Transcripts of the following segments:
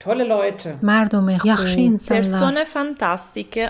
tolle Leute, مردم خوب، persone fantastiche.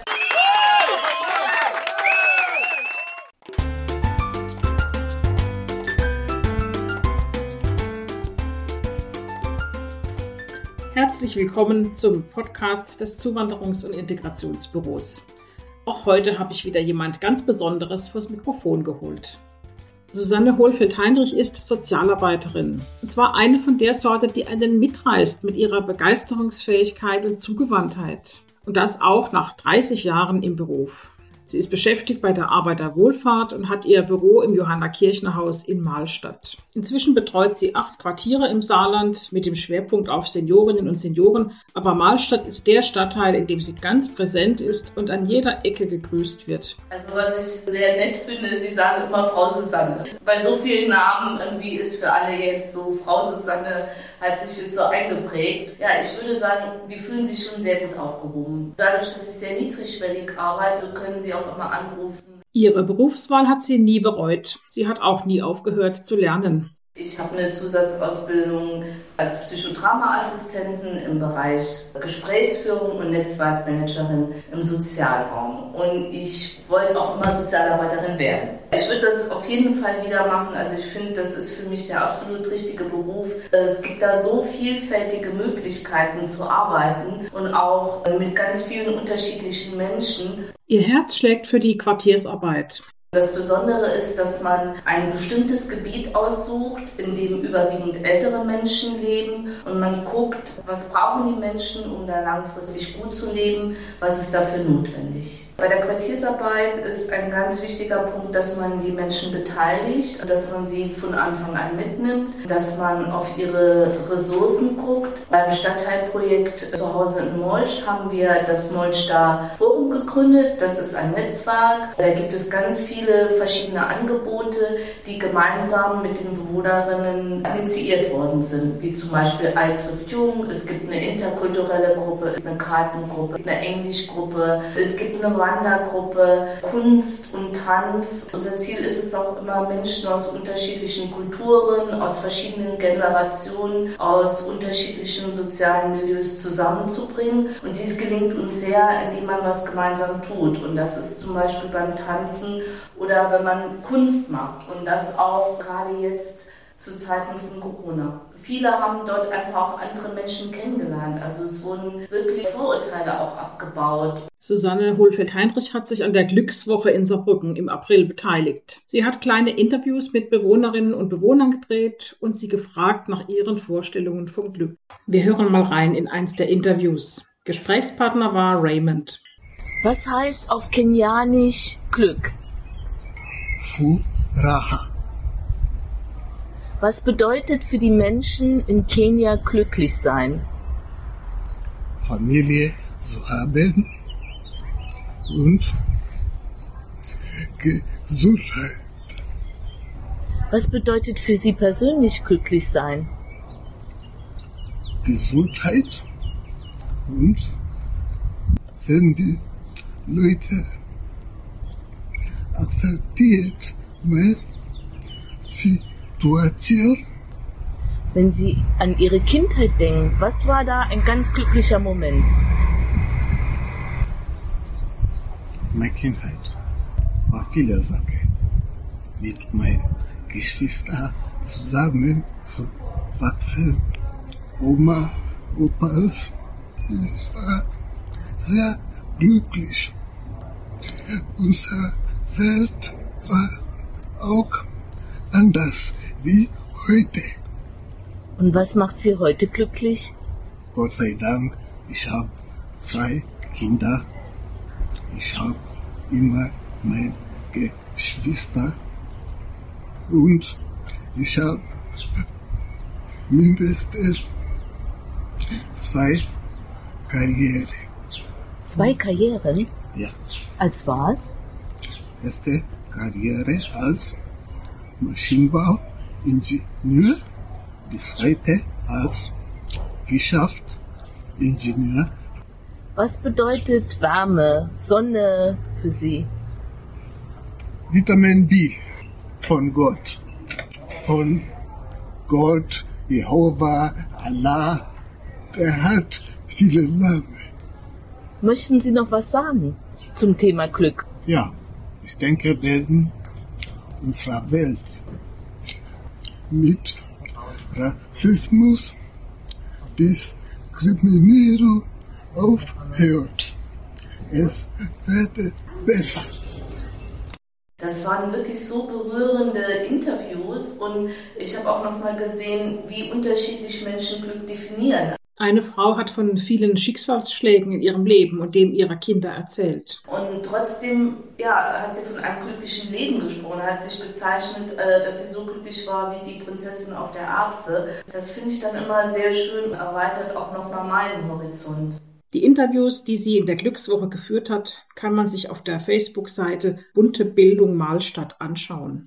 Herzlich willkommen zum Podcast des Zuwanderungs- und Integrationsbüros. Auch heute habe ich wieder jemand ganz Besonderes vors Mikrofon geholt. Susanne Hohlfeld-Heinrich ist Sozialarbeiterin. Und zwar eine von der Sorte, die einen mitreißt mit ihrer Begeisterungsfähigkeit und Zugewandtheit. Und das auch nach 30 Jahren im Beruf. Sie ist beschäftigt bei der Arbeiterwohlfahrt und hat ihr Büro im Johanna-Kirchner-Haus in Mahlstadt. Inzwischen betreut sie 8 Quartiere im Saarland mit dem Schwerpunkt auf Seniorinnen und Senioren. Aber Mahlstadt ist der Stadtteil, in dem sie ganz präsent ist und an jeder Ecke gegrüßt wird. Also was ich sehr nett finde, Sie sagen immer Frau Susanne. Bei so vielen Namen irgendwie ist für alle jetzt so, Frau Susanne hat sich jetzt so eingeprägt. Ja, ich würde sagen, die fühlen sich schon sehr gut aufgehoben. Dadurch, dass ich sehr niedrigschwellig arbeite, können sie auch immer anrufen. Ihre Berufswahl hat sie nie bereut. Sie hat auch nie aufgehört zu lernen. Ich habe eine Zusatzausbildung als Psychodrama-Assistentin im Bereich Gesprächsführung und Netzwerkmanagerin im Sozialraum. Und ich wollte auch immer Sozialarbeiterin werden. Ich würde das auf jeden Fall wieder machen. Also ich finde, das ist für mich der absolut richtige Beruf. Es gibt da so vielfältige Möglichkeiten zu arbeiten und auch mit ganz vielen unterschiedlichen Menschen. Ihr Herz schlägt für die Quartiersarbeit. Das Besondere ist, dass man ein bestimmtes Gebiet aussucht, in dem überwiegend ältere Menschen leben und man guckt, was brauchen die Menschen, um da langfristig gut zu leben, was ist dafür notwendig. Bei der Quartiersarbeit ist ein ganz wichtiger Punkt, dass man die Menschen beteiligt, dass man sie von Anfang an mitnimmt, dass man auf ihre Ressourcen guckt. Beim Stadtteilprojekt zu Hause in Molsch haben wir das Molchter Forum gegründet. Das ist ein Netzwerk. Da gibt es ganz viele verschiedene Angebote, die gemeinsam mit den Bewohnerinnen initiiert worden sind, wie zum Beispiel Alt trifft Jung. Es gibt eine interkulturelle Gruppe, eine Kartengruppe, eine Englischgruppe. Es gibt eine Wandergruppe, Kunst und Tanz. Unser Ziel ist es auch immer, Menschen aus unterschiedlichen Kulturen, aus verschiedenen Generationen, aus unterschiedlichen sozialen Milieus zusammenzubringen. Und dies gelingt uns sehr, indem man was gemeinsam tut. Und das ist zum Beispiel beim Tanzen oder wenn man Kunst macht. Und das auch gerade jetzt zu Zeiten von Corona. Viele haben dort einfach auch andere Menschen kennengelernt. Also es wurden wirklich Vorurteile auch abgebaut. Susanne Hohlfeld-Heinrich hat sich an der Glückswoche in Saarbrücken im April beteiligt. Sie hat kleine Interviews mit Bewohnerinnen und Bewohnern gedreht und sie gefragt nach ihren Vorstellungen vom Glück. Wir hören mal rein in eins der Interviews. Gesprächspartner war Raymond. Was heißt auf Kenianisch Glück? Furaha. Was bedeutet für die Menschen in Kenia glücklich sein? Familie zu haben und Gesundheit. Was bedeutet für Sie persönlich glücklich sein? Gesundheit und wenn die Leute akzeptiert meine Situation. Wenn Sie an Ihre Kindheit denken, was war da ein ganz glücklicher Moment? Meine Kindheit war viele Sachen. Mit meinen Geschwistern zusammen zu wachsen. Oma, Opas. Ich war sehr glücklich. Unsere Welt war auch anders wie heute. Und was macht Sie heute glücklich? Gott sei Dank, ich habe 2 Kinder. Ich habe immer meine Geschwister und ich habe mindestens 2 Karrieren. 2 Karrieren? Ja. Als was? Erste Karriere als Maschinenbauingenieur, die zweite als Wirtschaftsingenieur. Was bedeutet Wärme, Sonne für Sie? Vitamin D von Gott. Von Gott, Jehova, Allah, Der hat viele Namen. Möchten Sie noch was sagen zum Thema Glück? Ja, ich denke, wir werden unserer Welt mit Rassismus, Diskriminierung aufhört. Es wird besser. Das waren wirklich so berührende Interviews und ich habe auch noch mal gesehen, wie unterschiedlich Menschen Glück definieren. Eine Frau hat von vielen Schicksalsschlägen in ihrem Leben und dem ihrer Kinder erzählt. Und trotzdem hat sie von einem glücklichen Leben gesprochen, hat sich bezeichnet, dass sie so glücklich war wie die Prinzessin auf der Erbse. Das finde ich dann immer sehr schön, erweitert auch nochmal meinen Horizont. Die Interviews, die sie in der Glückswoche geführt hat, kann man sich auf der Facebook-Seite Bunte Bildung Mahlstadt anschauen.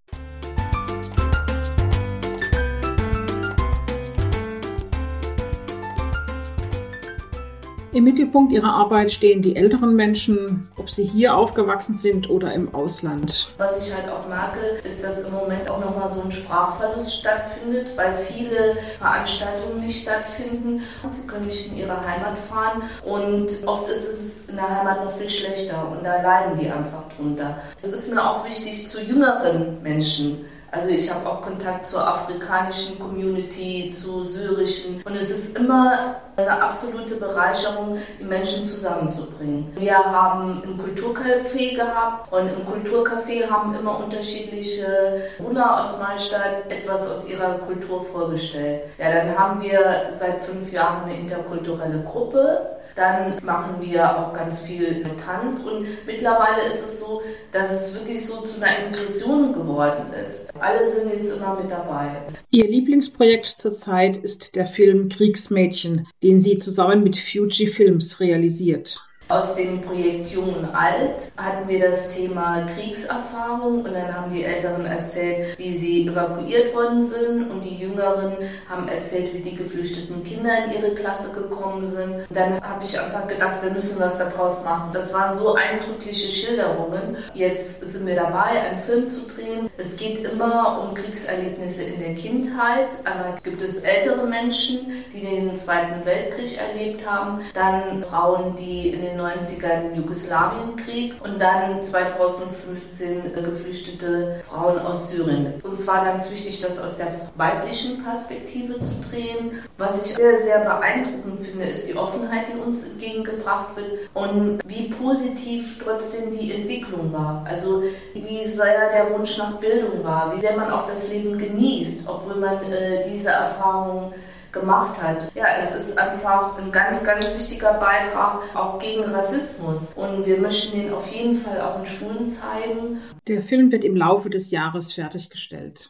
Im Mittelpunkt ihrer Arbeit stehen die älteren Menschen, ob sie hier aufgewachsen sind oder im Ausland. Was ich halt auch merke, ist, dass im Moment auch nochmal so ein Sprachverlust stattfindet, weil viele Veranstaltungen nicht stattfinden. Sie können nicht in ihre Heimat fahren und oft ist es in der Heimat noch viel schlechter und da leiden die einfach drunter. Es ist mir auch wichtig zu jüngeren Menschen. Also ich habe auch Kontakt zur afrikanischen Community, zu syrischen und es ist immer eine absolute Bereicherung, die Menschen zusammenzubringen. Wir haben ein Kulturcafé gehabt und im Kulturcafé haben immer unterschiedliche Bewohner aus Mahlstadt etwas aus ihrer Kultur vorgestellt. Ja, dann haben wir seit 5 Jahren eine interkulturelle Gruppe. Dann machen wir auch ganz viel mit Tanz und mittlerweile ist es so, dass es wirklich so zu einer Inklusion geworden ist. Alle sind jetzt immer mit dabei. Ihr Lieblingsprojekt zurzeit ist der Film Kriegsmädchen, den sie zusammen mit Fuji Films realisiert. Aus dem Projekt Jung und Alt hatten wir das Thema Kriegserfahrung und dann haben die Älteren erzählt, wie sie evakuiert worden sind und die Jüngeren haben erzählt, wie die geflüchteten Kinder in ihre Klasse gekommen sind. Und dann habe ich einfach gedacht, wir müssen was daraus machen. Das waren so eindrückliche Schilderungen. Jetzt sind wir dabei, einen Film zu drehen. Es geht immer um Kriegserlebnisse in der Kindheit. Einmal gibt es ältere Menschen, die den Zweiten Weltkrieg erlebt haben, dann Frauen, die in den 90ern im Jugoslawienkrieg und dann 2015 geflüchtete Frauen aus Syrien. Uns war ganz wichtig, das aus der weiblichen Perspektive zu drehen. Was ich sehr, sehr beeindruckend finde, ist die Offenheit, die uns entgegengebracht wird und wie positiv trotzdem die Entwicklung war. Also wie sehr der Wunsch nach Bildung war, wie sehr man auch das Leben genießt, obwohl man diese Erfahrung gemacht hat. Ja, es ist einfach ein ganz, ganz wichtiger Beitrag auch gegen Rassismus und wir möchten den auf jeden Fall auch in Schulen zeigen. Der Film wird im Laufe des Jahres fertiggestellt.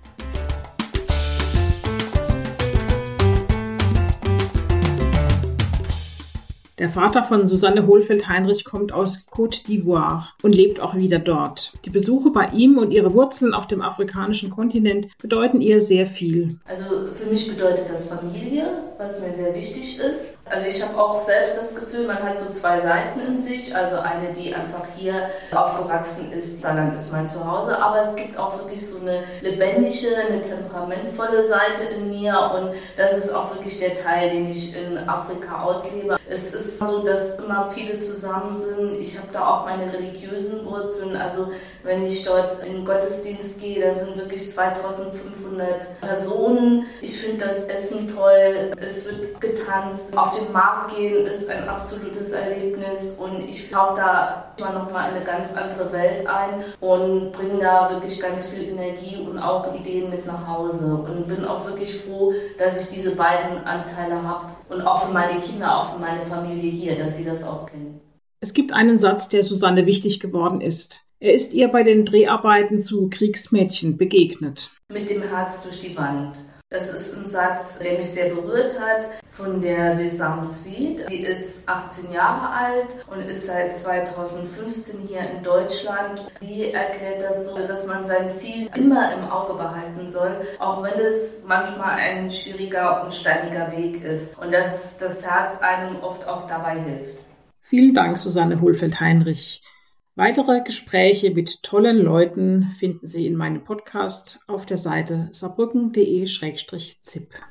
Der Vater von Susanne Hohlfeld-Heinrich kommt aus Côte d'Ivoire und lebt auch wieder dort. Die Besuche bei ihm und ihre Wurzeln auf dem afrikanischen Kontinent bedeuten ihr sehr viel. Also für mich bedeutet das Familie, was mir sehr wichtig ist. Also ich habe auch selbst das Gefühl, man hat so 2 Seiten in sich. Also eine, die einfach hier aufgewachsen ist, Saarland ist mein Zuhause. Aber es gibt auch wirklich so eine lebendige, eine temperamentvolle Seite in mir. Und das ist auch wirklich der Teil, den ich in Afrika auslebe. Es ist so, dass immer viele zusammen sind. Ich habe da auch meine religiösen Wurzeln. Also wenn ich dort in den Gottesdienst gehe, da sind wirklich 2500 Personen. Ich finde das Essen toll. Es wird getanzt. Auf den Markt gehen ist ein absolutes Erlebnis und ich tauche da nochmal in eine ganz andere Welt ein und bringe da wirklich ganz viel Energie und auch Ideen mit nach Hause und bin auch wirklich froh, dass ich diese beiden Anteile habe und auch für meine Kinder, auch für meine Familie hier, dass sie das auch kennen. Es gibt einen Satz, der Susanne wichtig geworden ist. Er ist ihr bei den Dreharbeiten zu Kriegsmädchen begegnet. Mit dem Herz durch die Wand. Das ist ein Satz, der mich sehr berührt hat, von der Wissam Sweet. Sie ist 18 Jahre alt und ist seit 2015 hier in Deutschland. Sie erklärt das so, dass man sein Ziel immer im Auge behalten soll, auch wenn es manchmal ein schwieriger und steiniger Weg ist. Und dass das Herz einem oft auch dabei hilft. Vielen Dank, Susanne Hohlfeld-Heinrich. Weitere Gespräche mit tollen Leuten finden Sie in meinem Podcast auf der Seite saarbrücken.de/zip.